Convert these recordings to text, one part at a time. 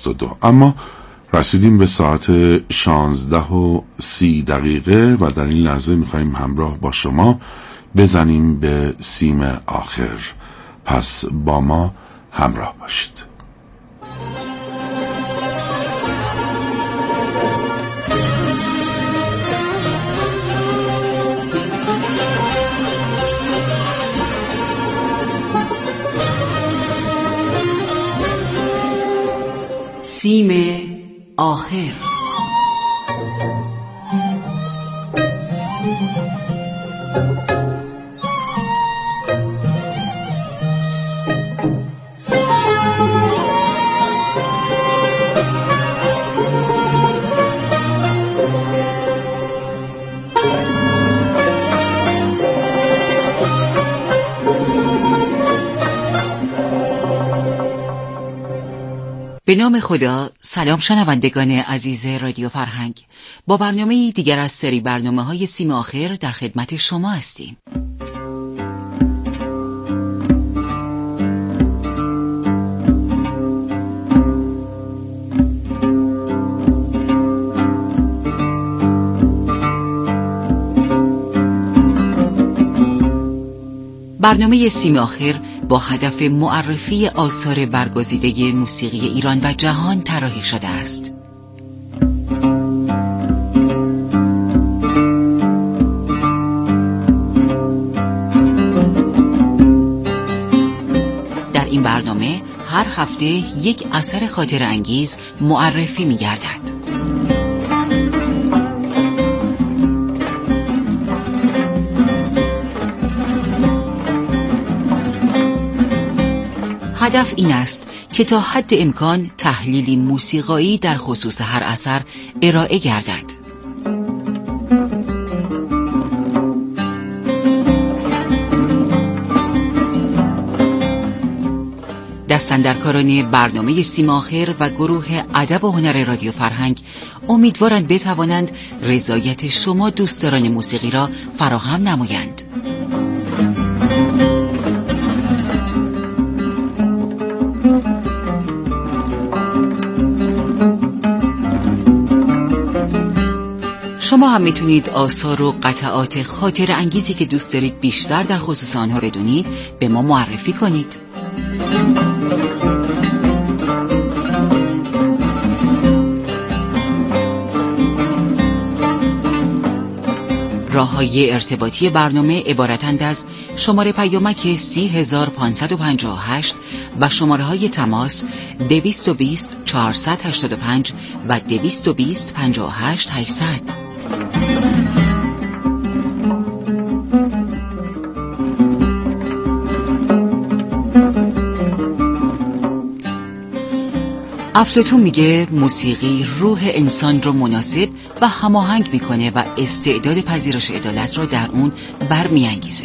22. اما رسیدیم به ساعت 16:30 و در این لحظه میخواییم همراه با شما بزنیم به سیم آخر. پس با ما همراه باشید. سیم آخر. به نام خدا. سلام شنوندگان عزیز رادیو فرهنگ، با برنامه دیگر از سری برنامه‌های سیم آخر در خدمت شما هستیم. برنامه سیم آخر با هدف معرفی آثار برگزیده موسیقی ایران و جهان طراحی شده است. در این برنامه هر هفته یک اثر خاطر انگیز معرفی می گردد. هدف این است که تا حد امکان تحلیلی موسیقایی در خصوص هر اثر ارائه گردد. دستاندرکاران برنامه سیم آخر و گروه ادب و هنر رادیو فرهنگ امیدوارند بتوانند رضایت شما دوستداران موسیقی را فراهم نمایند. شما هم میتونید آثار و قطعات خاطر انگیزی که دوست دارید بیشتر در خصوص آنها بدونید به ما معرفی کنید. راه‌های ارتباطی برنامه عبارتند از شماره پیامک 30558 و شماره‌های تماس 220 485 و 220 58 800. افلاطون میگه موسیقی روح انسان رو مناسب و هماهنگ میکنه و استعداد پذیرش عدالت رو در اون برمیانگیزه.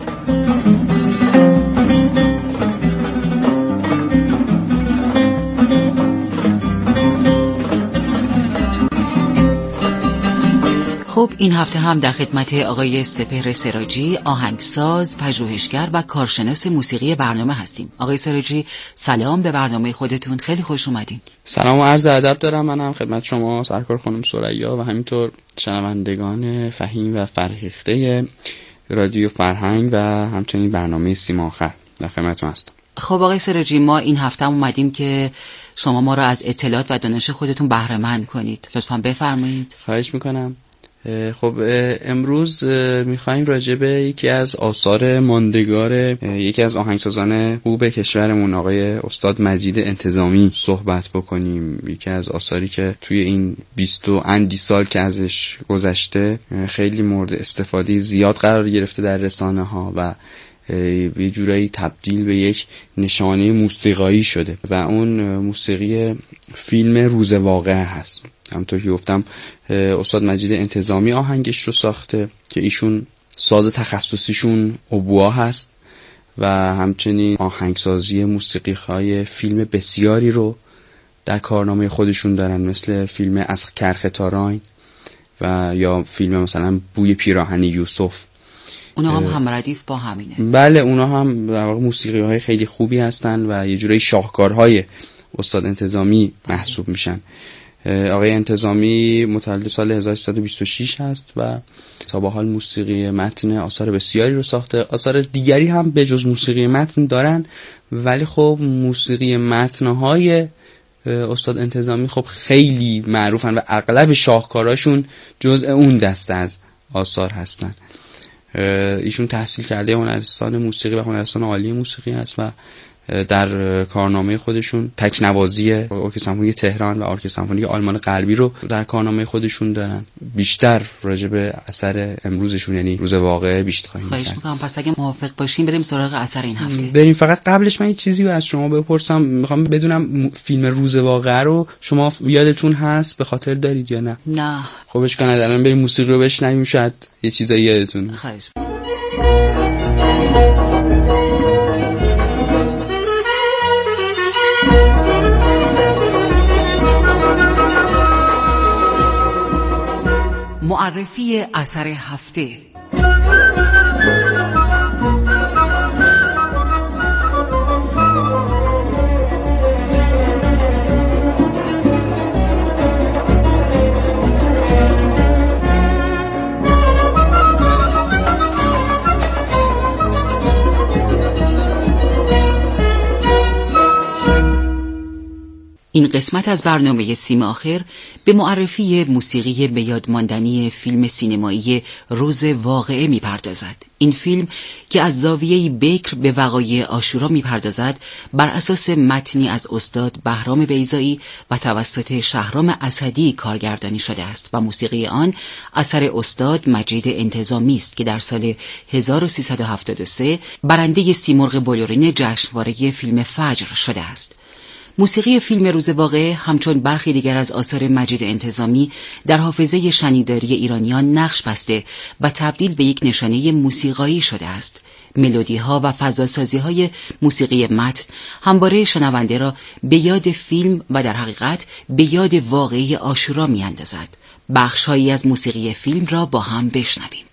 خب این هفته هم در خدمت آقای سپهر سراجی، آهنگساز، پژوهشگر و کارشناس موسیقی برنامه هستیم. آقای سراجی سلام، به برنامه خودتون خیلی خوش اومدین. سلام و عرض ادب دارم منم خدمت شما سرکار خانم ثریا و همینطور شنوندگان فهیم و فرهیخته رادیو فرهنگ و همچنین برنامه سیم آخر در خدمتتون هستم. خب آقای سراجی، ما این هفته اومدیم که شما ما را از اطلاعات و دانش خودتون بهره مند کنید. لطفاً بفرمایید. خواهش میکنم. خب امروز میخوایم راجع به یکی از آثار ماندگار یکی از آهنگسازان خوب کشورمون آقای استاد مجید انتظامی صحبت بکنیم. یکی از آثاری که توی این 20 و اندی سال که ازش گذشته خیلی مورد استفاده زیاد قرار گرفته در رسانه ها و یه جورایی تبدیل به یک نشانه موسیقایی شده و اون موسیقی فیلم روز واقعه هست. همونطور که گفتم استاد مجید انتظامی آهنگش رو ساخته که ایشون ساز تخصصیشون اوبوا هست و همچنین آهنگسازی موسیقی‌های فیلم بسیاری رو در کارنامه خودشون دارن، مثل فیلم از کرخ تاراین و یا فیلم مثلا بوی پیراهن یوسف. اونا هم ردیف با همینه. بله، اونا هم در واقع موسیقی‌های خیلی خوبی هستن و یه جورایی شاهکارهای استاد انتظامی محسوب میشن. آقای انتظامی متولد سال 1326 هست و تا به حال موسیقی متن آثار بسیاری رو ساخته. آثار دیگری هم به جز موسیقی متن دارن، ولی خب موسیقی متن‌های استاد انتظامی خب خیلی معروفن و اغلب شاهکاراشون جزء اون دسته از آثار هستن. ایشون تحصیل کرده هنرستان موسیقی و هنرستان عالی موسیقی هست و در کارنامه خودشون تکنوازی ارکستر سمفونی تهران و ارکستر سمفونی آلمان غربی رو در کارنامه خودشون دارن. بیشتر راجع به اثر امروزشون یعنی روز واقعه بیشتر خواهیم خواهش می‌کنم. پس اگه موافق باشین بریم سراغ اثر این هفته. بریم. فقط قبلش من یه چیزی رو از شما بپرسم. میخوام بدونم فیلم روز واقعه رو شما یادتون هست؟ به خاطر دارید یا نه؟ نه. خب اشکال نداره، الان بریم موسیقی رو بشنویم، شاید یه چیزایی یادتون. خواهش. معرفی اثر هفته. این قسمت از برنامه سیم آخر به معرفی موسیقی به یاد ماندنی فیلم سینمایی روز واقعه می‌پردازد. این فیلم که از زاویه‌ای بکر به وقایع عاشورا می‌پردازد بر اساس متنی از استاد بهرام بیضایی و توسط شهرام اسدی کارگردانی شده است و موسیقی آن اثر استاد مجید انتظامی است که در سال 1373 برنده سیمرغ بلورین جشنواره فیلم فجر شده است. موسیقی فیلم روز واقعه همچون برخی دیگر از آثار مجید انتظامی در حافظه شنیداری ایرانیان نقش بسته و تبدیل به یک نشانه موسیقایی شده است. ملودی ها و فضاسازی های موسیقی متن همواره شنونده را به یاد فیلم و در حقیقت به یاد واقعی عاشورا می اندازد. بخش هایی از موسیقی فیلم را با هم بشنویم.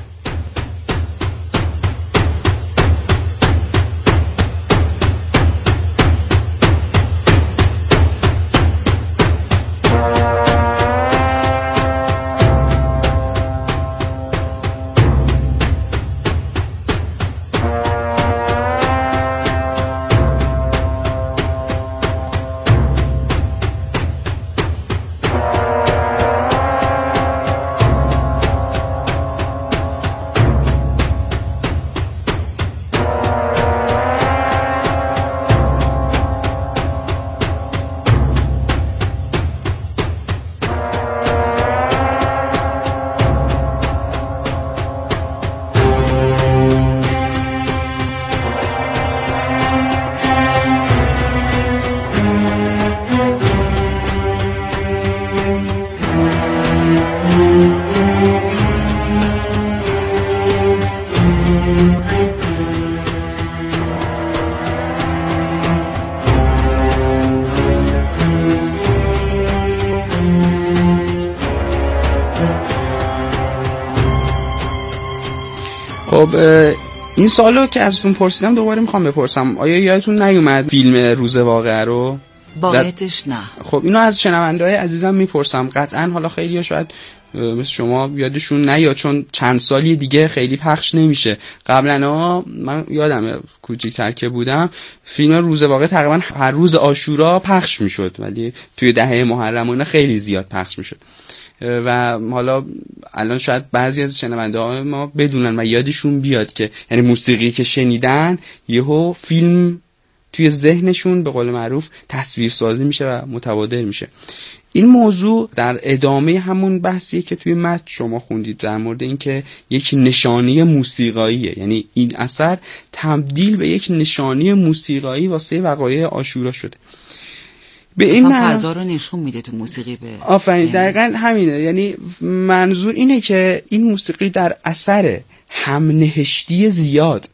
خب این سوالو که ازتون پرسیدم دوباره میخوام بپرسم، آیا یادتون نیومد فیلم روز واقعه رو؟ واقعیتش نه. خب اینو از شنونده‌های عزیزم میپرسم، قطعا حالا خیلی‌ها شاید مثل شما یادشون نیاد چون چند سالی دیگه خیلی پخش نمیشه. قبلا من یادمه کوچیک‌تر که بودم فیلم روز واقعه تقریبا هر روز عاشورا پخش میشد، ولی توی دهه محرم خیلی زیاد پخش میشد و حالا الان شاید بعضی از شنونده ما بدونن و یادشون بیاد که یعنی موسیقی که شنیدن یهو فیلم توی ذهنشون به قول معروف تصویرسازی میشه و متبادر میشه. این موضوع در ادامه همون بحثیه که توی متن شما خوندید در مورد این که یک نشانی موسیقاییه، یعنی این اثر تبدیل به یک نشانی موسیقایی واسه وقایع عاشورا شده. به این فضا رو نشون میده تو موسیقی. به آفرین، دقیقاً همینه. یعنی منظور اینه که این موسیقی در اثر همنهشتی زیاد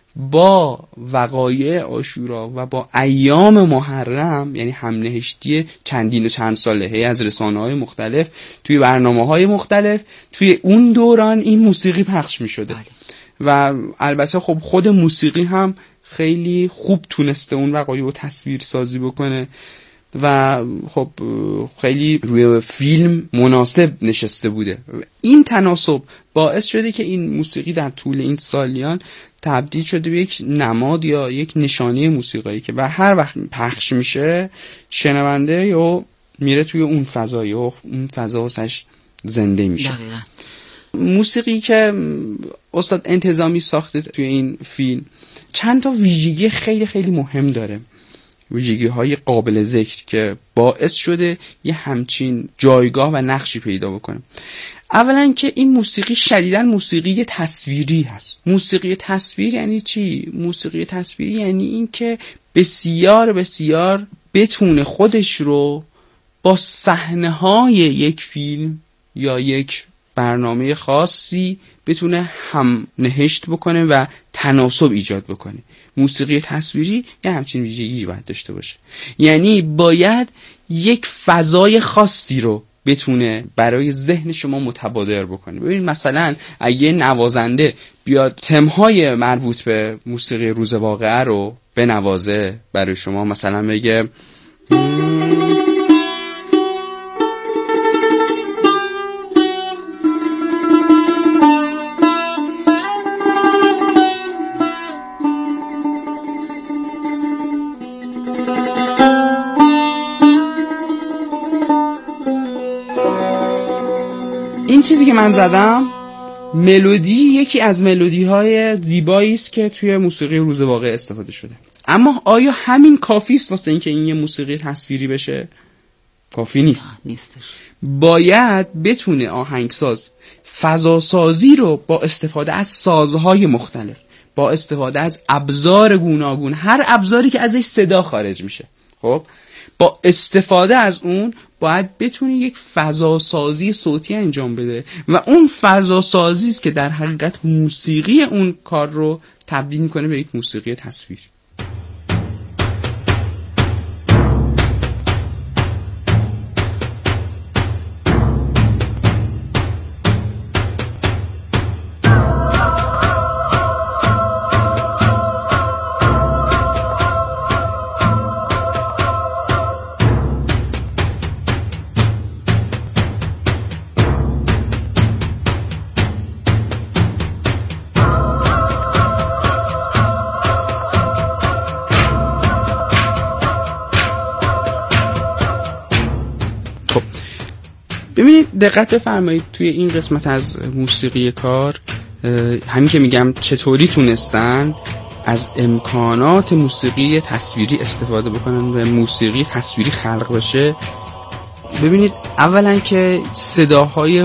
با وقایع عاشورا و با ایام محرم، یعنی همنهشتی چندین و چند ساله از رسانه‌های مختلف توی برنامه‌های مختلف، توی اون دوران این موسیقی پخش می‌شده. و البته خب خود موسیقی هم خیلی خوب تونسته اون وقایع رو تصویر سازی بکنه و خب خیلی روی فیلم مناسب نشسته بوده. این تناسب باعث شده که این موسیقی در طول این سالیان تبدیل شده به یک نماد یا یک نشانه موسیقایی که و هر وقت پخش میشه شنونده یا میره توی اون فضا یا اون فضا واسش زنده میشه. دقیقاً. موسیقی که استاد انتظامی ساخته توی این فیلم چند تا ویژگی خیلی خیلی مهم داره، ویژگی های قابل ذکر که باعث شده یه همچین جایگاه و نقشی پیدا بکنه. اولا که این موسیقی شدیداً موسیقی تصویری هست. موسیقی تصویر یعنی چی؟ موسیقی تصویری یعنی این که بسیار بسیار بتونه خودش رو با صحنه‌های یک فیلم یا یک برنامه خاصی بتونه هم نهشت بکنه و تناسب ایجاد بکنه. موسیقی تصویری یه همچین ویژگی باید داشته باشه، یعنی باید یک فضای خاصی رو بتونه برای ذهن شما متبادر بکنه. ببینید مثلا اگه نوازنده بیاد تمهای مربوط به موسیقی روز واقعه رو بنوازه برای شما، مثلا بگه این چیزی که من زدم ملودی یکی از ملودی های زیبایی است که توی موسیقی روز واقعه استفاده شده، اما آیا همین کافی است واسه اینکه این یه موسیقی تصویری بشه؟ کافی نیست. نیستش. باید بتونه آهنگساز فضا سازی رو با استفاده از سازهای مختلف، با استفاده از ابزار گوناگون، هر ابزاری که ازش صدا خارج میشه، خب با استفاده از اون باید بتونی یک فضا سازی صوتی انجام بده و اون فضا سازی است که در حقیقت موسیقی اون کار رو تبدیل میکنه به یک موسیقی تصویر. ببینید دقت بفرمایید توی این قسمت از موسیقی کار، همین که میگم چطوری تونستن از امکانات موسیقی تصویری استفاده بکنن و موسیقی تصویری خلق بشه. ببینید اولا که صداهای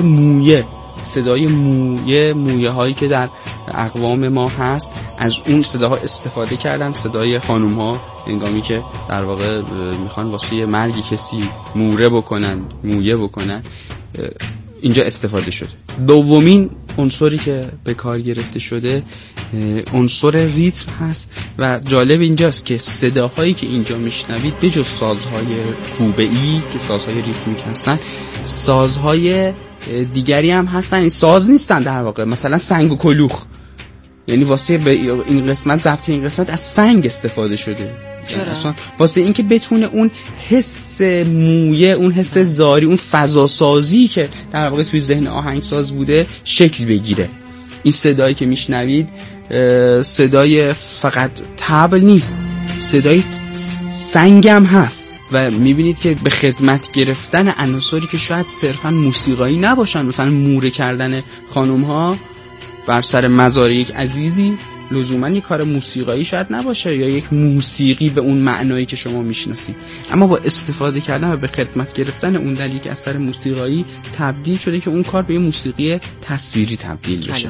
مویه هایی که در اقوام ما هست، از اون صداها استفاده کردن. صدای خانوم ها هنگامی که در واقع میخوان واسه مرگی کسی مویه بکنن اینجا استفاده شده. دومین عنصری که به کار گرفته شده عنصر ریتم هست و جالب اینجاست که صداهایی که اینجا میشنوید به جز سازهای کوبه‌ای که سازهای ریتمیک هستن، سازهای دیگری هم هستن. این ساز نیستن در واقع، مثلا سنگ و کلوخ، یعنی واسه به این قسمت ضبط این قسمت از سنگ استفاده شده. چرا؟ واسه اینکه بتونه اون حس مویه، اون حس زاری، اون فضا سازی که در واقع توی ذهن آهنگساز بوده شکل بگیره. این صدایی که میشنوید صدای فقط طبل نیست، صدای سنگ هم هست و میبینید که به خدمت گرفتن عناصری که شاید صرفا موسیقایی نباشن، مثلا موره کردن خانوم ها بر سر مزار یک عزیزی لزوما یک کار موسیقایی شاید نباشه یا یک موسیقی به اون معنایی که شما میشناسید، اما با استفاده کردن و به خدمت گرفتن اون در یک اثر موسیقایی تبدیل شده که اون کار به یک موسیقی تصویری تبدیل بشه.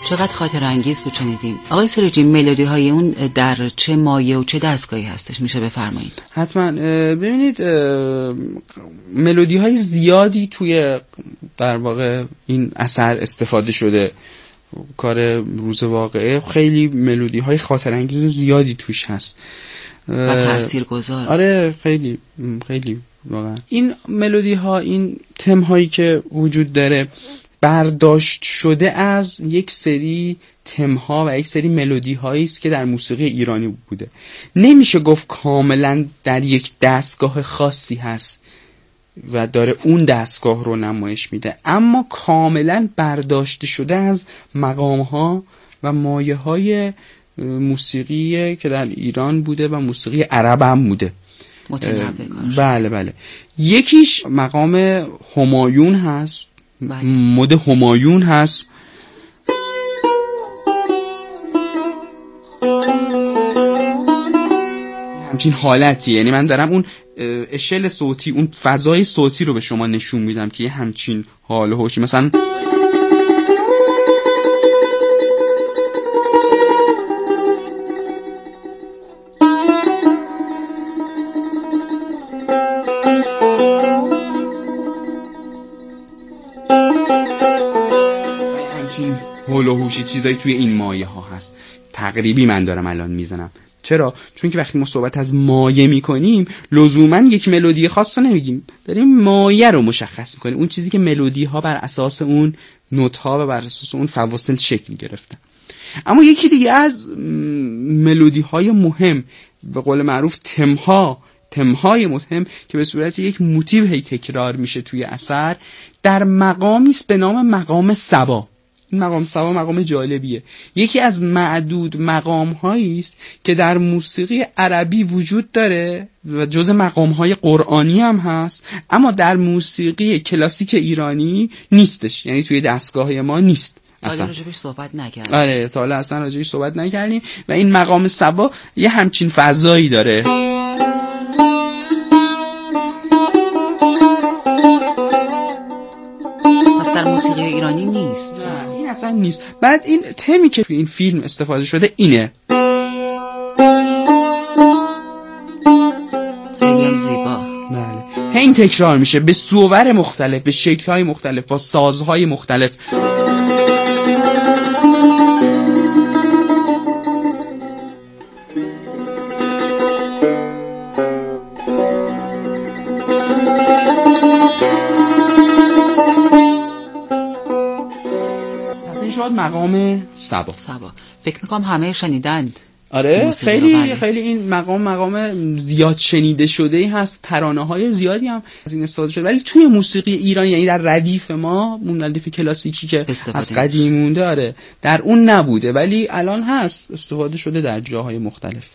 چقدر خاطر انگیز بود شنیدیم. آقای سراجی، ملودی های اون در چه مایه و چه دستگاهی هستش میشه بفرمایید؟ حتما. ببینید ملودی های زیادی توی در واقع این اثر استفاده شده. کار روز واقعه خیلی ملودی های خاطر انگیز زیادی توش هست و تاثیرگذار. آره خیلی خیلی واقعا. این ملودی ها، این تم هایی که وجود داره برداشت شده از یک سری تم ها و یک سری ملودی هایی است که در موسیقی ایرانی بوده. نمیشه گفت کاملا در یک دستگاه خاصی هست و داره اون دستگاه رو نمایش میده، اما کاملا برداشته شده از مقام ها و مایه های موسیقی که در ایران بوده و موسیقی عرب هم بوده. بله بله. یکیش مقام همایون هست، بله. مد همایون هست. همچین حالتی، یعنی من دارم اون اشل صوتی، اون فضای صوتی رو به شما نشون میدم که یه همچین حال و حوشی. مثلا همچین حال و حوشی چیزایی توی این مایه ها هست. تقریبی من دارم الان میزنم. چرا؟ چون که وقتی ما صحبت از مایه میکنیم لزوما یک ملودی خاص رو نمیگیم، داریم مایه رو مشخص میکنیم، اون چیزی که ملودی ها بر اساس اون نوت ها و بر اساس اون فواصل شکل گرفتن. اما یکی دیگه از ملودی های مهم، به قول معروف تمهای مهم که به صورت یک موتیو هی تکرار میشه توی اثر، در مقامی است به نام مقام صبا. این مقام صبا مقام جالبیه. یکی از معدود مقام هایی است که در موسیقی عربی وجود داره و جز مقام های قرآنی هم هست، اما در موسیقی کلاسیک ایرانی نیستش، یعنی توی دستگاه ما نیست. اصلا راجبش صحبت نکردیم. آره تا حالا اصلا راجبش صحبت نکردیم و این مقام صبا یه همچین فضایی داره. پس در موسیقی ایرانی نیست. نه این اصلا نیست. بعد این تمی که توی این فیلم استفاده شده اینه. خیلی زیبا. بله. این تکرار میشه به صور مختلف، به شکل‌های مختلف، با سازهای مختلف. مقام صبا. فکر میکنم همه شنیدند. آره خیلی این مقام زیاد شنیده شده ای هست، ترانه های زیادی هم از این استفاده شده، ولی توی موسیقی ایران، یعنی در ردیف ما، اون ردیف کلاسیکی که از قدیم مونده، آره در اون نبوده ولی الان هست، استفاده شده در جاهای مختلف.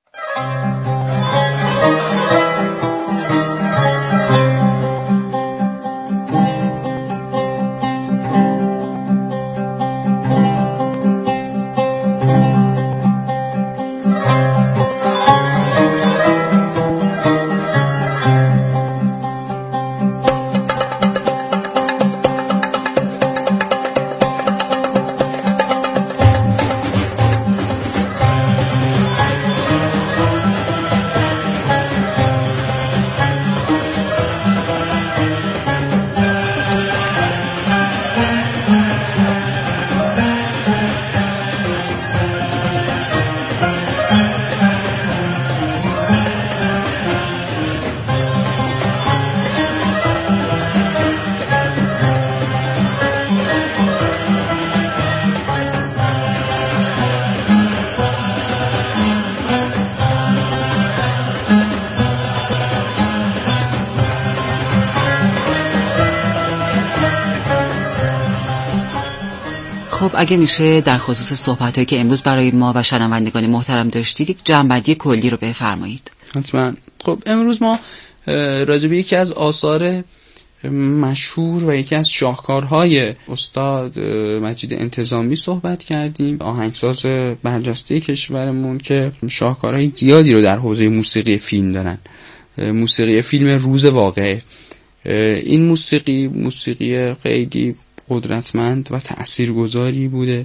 خب اگه میشه در خصوص صحبتایی که امروز برای ما و شنوندگان محترم داشتید یک جنبندی کلی رو بفرمایید. حتما. خب امروز ما راجع به یکی از آثار مشهور و یکی از شاهکارهای استاد مجید انتظامی صحبت کردیم، آهنگساز برجسته کشورمون که شاهکارهای زیادی رو در حوزه موسیقی فیلم دارن. موسیقی فیلم روز واقعه، این موسیقی خیلی قدرتمند و تأثیرگذاری بوده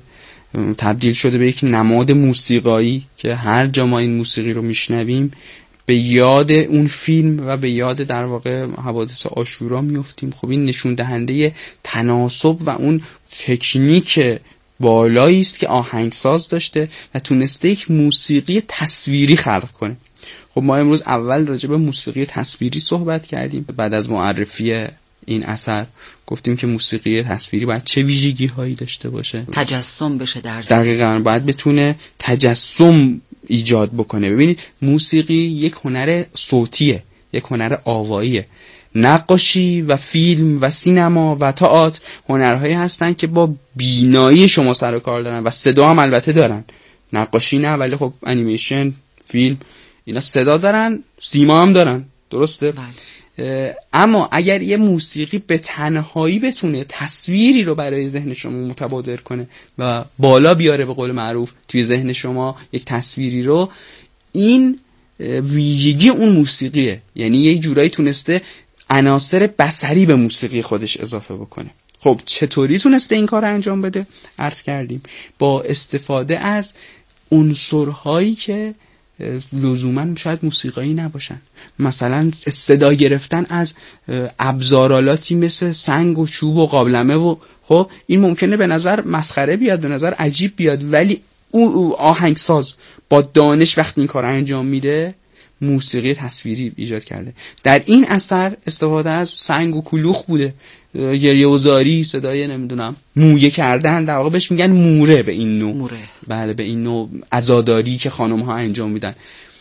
تبدیل شده به یک نماد موسیقایی که هر جا ما این موسیقی رو میشنویم به یاد اون فیلم و به یاد در واقع حوادث عاشورا میافتیم. خب این نشون دهنده تناسب و اون تکنیک بالایی است که آهنگساز داشته و تونسته یک موسیقی تصویری خلق کنه. خب ما امروز اول راجع به موسیقی تصویری صحبت کردیم. بعد از معرفی این اثر گفتیم که موسیقی تصویری باید چه ویژگی هایی داشته باشه؟ تجسم بشه در ذهن. دقیقاً باید بتونه تجسم ایجاد بکنه. ببینید موسیقی یک هنر صوتیه، یک هنر آواییه. نقاشی و فیلم و سینما و تئاتر هنرهایی هستن که با بینایی شما سر و کار دارن و صدا هم البته دارن. نقاشی نه، ولی خب انیمیشن، فیلم اینا صدا دارن، سیما هم دارن، درسته؟ اما اگر یه موسیقی به تنهایی بتونه تصویری رو برای ذهن شما متبادر کنه و بالا بیاره به قول معروف توی ذهن شما یک تصویری رو، این ویژگی اون موسیقیه. یعنی یه جورایی تونسته عناصر بصری به موسیقی خودش اضافه بکنه. خب چطوری تونسته این کار رو انجام بده؟ عرض کردیم با استفاده از عنصرهایی که لزوما شاید موسیقایی نباشن. مثلا صدا گرفتن از ابزارالاتی مثل سنگ و چوب و قابلمه و خب این ممکنه به نظر مسخره بیاد، به نظر عجیب بیاد، ولی او آهنگساز با دانش وقتی این کار انجام میده موسیقی تصویری ایجاد کرده. در این اثر استفاده از سنگ و کلوخ بوده، گریه و زاری، صدای نمیدونم مویه کردن، در واقع بهش میگن موره به این نوع. موره. بله، به این نوع عزاداری که خانم ها انجام میدن.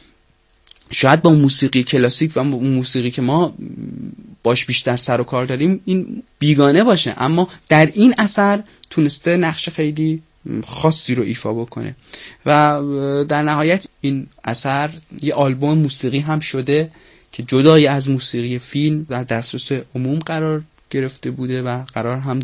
شاید با موسیقی کلاسیک و موسیقی که ما باش بیشتر سر و کار داریم این بیگانه باشه، اما در این اثر تونسته نقش خیلی خاصی رو ایفا بکنه و در نهایت این اثر یه آلبوم موسیقی هم شده که جدای از موسیقی فیلم در دسترس عموم قرار گرفته بوده و قرار هم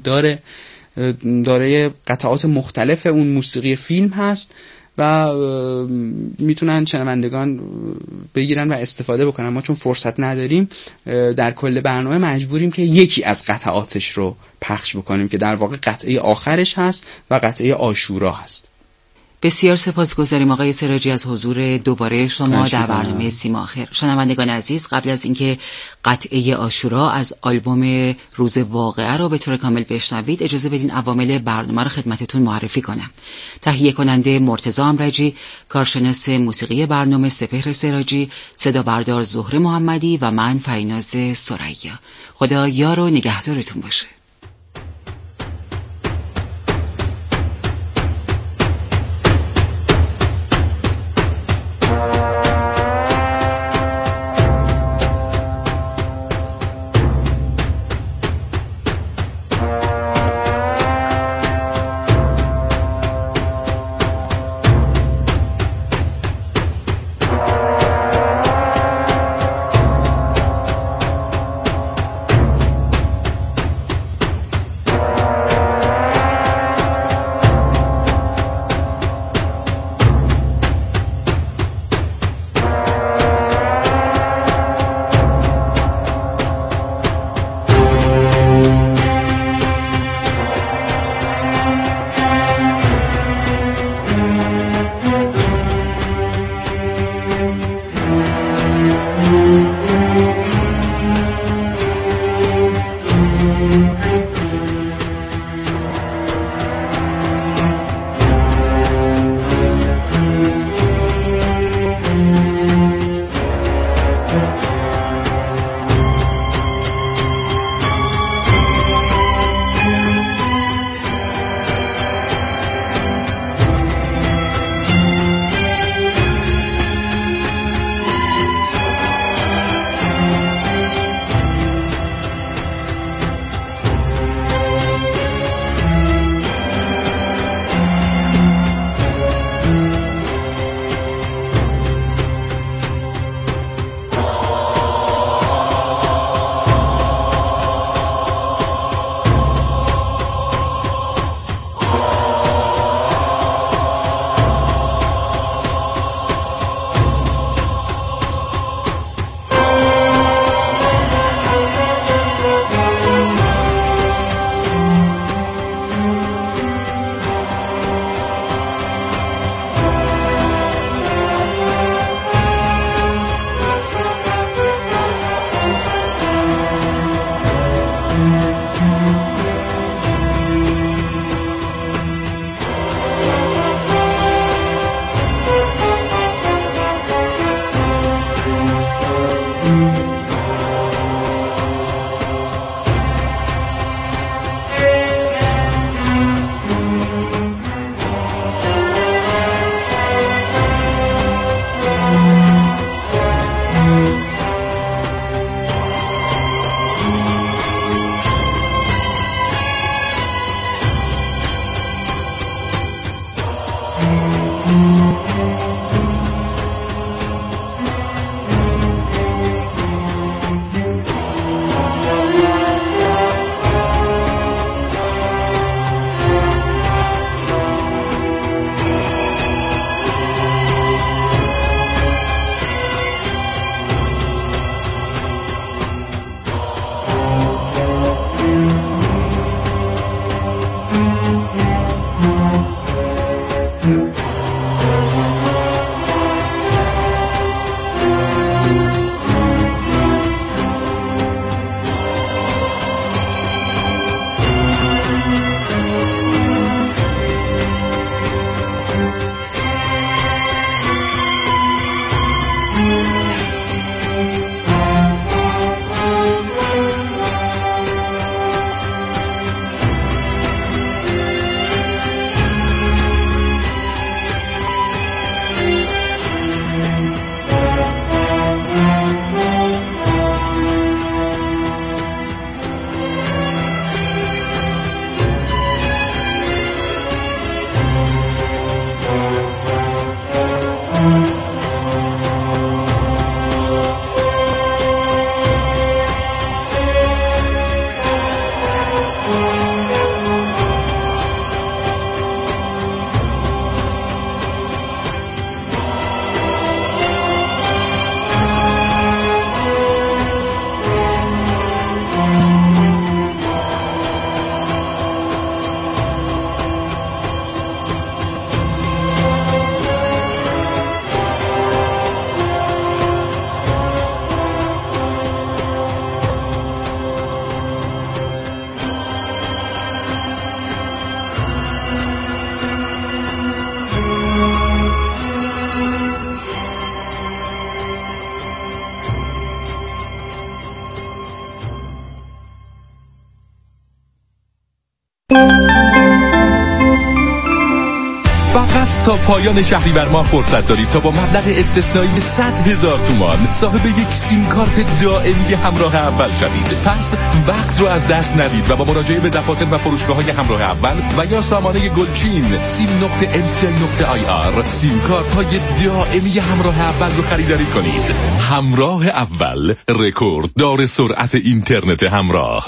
داره قطعات مختلف اون موسیقی فیلم هست و میتونن شنوندگان بگیرن و استفاده بکنن. ما چون فرصت نداریم در کل برنامه مجبوریم که یکی از قطعاتش رو پخش بکنیم که در واقع قطعه آخرش هست و قطعه عاشورا هست. بسیار سپاسگزاریم آقای سراجی از حضور دوباره شما در برنامه سیم آخر. شنوندگان عزیز، قبل از اینکه قطعه عاشورا از آلبوم روز واقعه رو به طور کامل بشنوید، اجازه بدین عوامل برنامه رو خدمتتون معرفی کنم. تهیه کننده مرتضی امرجی، کارشناس موسیقی برنامه سپهر سراجی، صدا بردار زهره محمدی و من فریناز ثریا. خدا یار و نگهدارتون باشه. فقط تا پایان شهریور ماه فرصت دارید تا با مبلغ استثنایی 100,000 تومان صاحب یک سیم کارت دائمی همراه اول شوید. پس وقت رو از دست ندید و با مراجعه به دفاتر و فروشگاه‌های همراه اول و یا سامانه گلچین sim.mci.ir سیم کارت‌های دائمی همراه اول رو خریداری کنید. همراه اول، رکورد دار سرعت اینترنت همراه.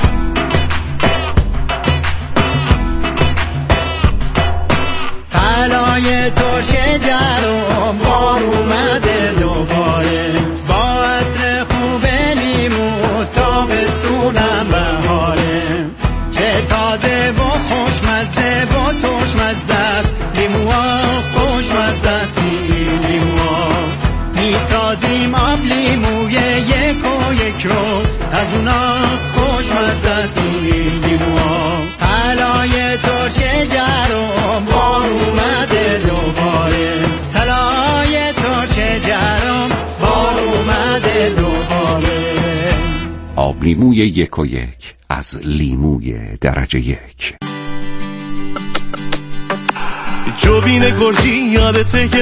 طلای ترش جرم بار اومده دوباره، با عطر خوب لیمو تابستونم بهاره، چه تازه و خوشمزه و ترشمزه است لیموها، خوشمزه است لیموها، میسازیم آب لیموی یک و یک رو از اونا، خوشمزه است لیموها. طلای ترش جرم بار اومده دوباره، طلای ترش جرم بار اومده دوباره. آب لیموی یک و یک از لیموی درجه یک. جوین گرجی یادته که